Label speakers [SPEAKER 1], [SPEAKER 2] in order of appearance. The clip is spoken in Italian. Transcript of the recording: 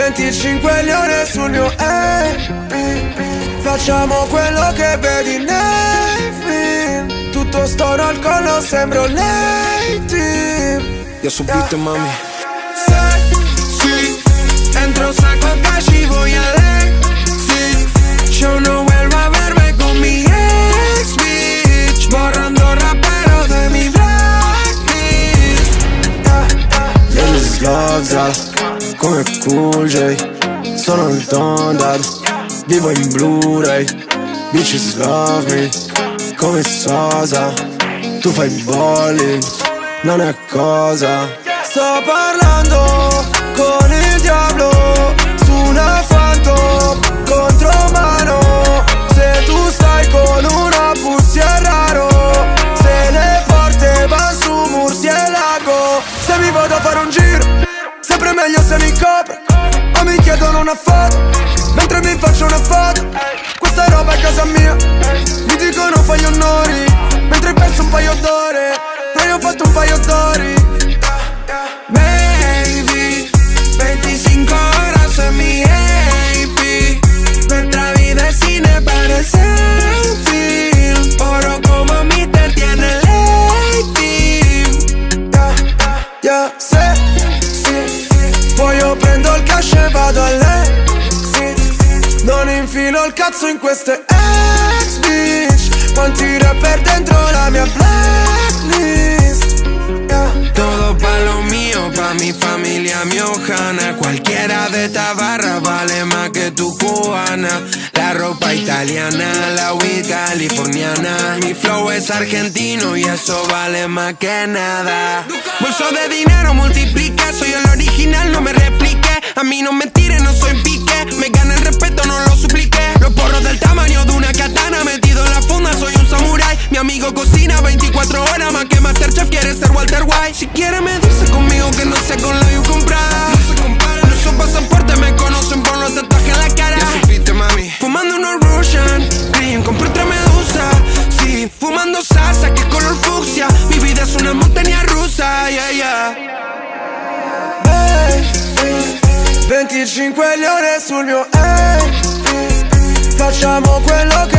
[SPEAKER 1] 25 leone sul mio facciamo quello che vedi nei film. Tutto storno al collo, sembro lei.
[SPEAKER 2] Io subito mami.
[SPEAKER 1] Sí, entro saco cash y voy a ley. Sí, yo no vuelvo a verme con mi ex bitch, borrando rapero de mi blacklist.
[SPEAKER 2] Lei slogza come Cool J. Sono il Don Dad, vivo in Blu-ray. Bitches love me come Sosa. Tu fai bowling, non è cosa.
[SPEAKER 1] Sto parlando con il diavolo su una Phantom contro mano. Se tu stai con una Pussy è raro. Se le porte van su Murcielago. Se mi vado a fare un giro, sempre meglio se mi copre. O mi chiedono una foto, mentre mi faccio una foto. Questa roba è casa mia, mi dicono fai gli onori, mentre penso un paio d'ore. Poi ho fatto un paio d'ori. Baby, 25 horas en mi AP. Nuestra vida es cine, parece un film. Oro como Mister tiene lady. Ya sé, sì. Poi io prendo il cash e vado a lei. Sì. Non infilo il cazzo in queste ex bitch. Quanti rapper dentro la mia blacklist. Todo pa' lo mío, pa' mi familia, mi ojana. Cualquiera de esta barra vale más que tu cubana. La ropa italiana, la weed californiana. Mi flow es argentino y eso vale más que nada. Bolso de dinero multiplique, soy el original, no me replique. A mí no me tires, no soy pique. Me gana el respeto, no lo supliqué. Los porros del tamaño de una katana, metido en la funda, soy un samurái. Mi amigo cocina 24 horas, más que Masterchef, quiere ser Walter White. Si quiere medirse conmigo, que no sea con la view comprada. No se compara, no son pasaporte, me conocen por los tatuajes en la cara. Ya supiste, mami. Fumando unos Russian, Green, compré otra medusa. Sí, fumando salsa, que es color fucsia. Mi vida es una montaña rusa, yeah, yeah. Hey, hey, 25 leone sul mio facciamo quello che